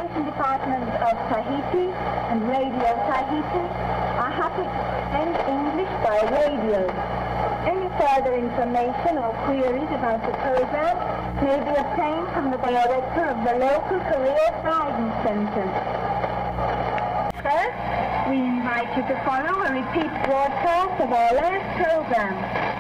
Information Department of Tahiti and Radio Tahiti are happy to send English by radio. Any further information or queries about the program may be obtained from the director of the local Career Guidance Center. First, we invite you to follow a repeat broadcast of our last program.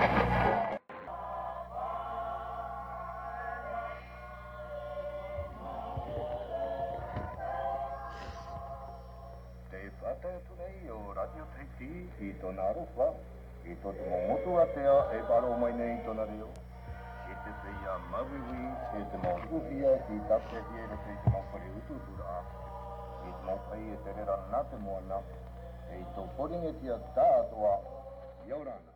라디오 타이티 이토 나루파 이토 모모토아테야 에바로모이네 이토나레요 시테세야 마비위 시테모 우피야 시타테히에레 시테모 파리우투두라 이토모 파이에 테레라 나테모나 에이토 포링에티아 타토아 요란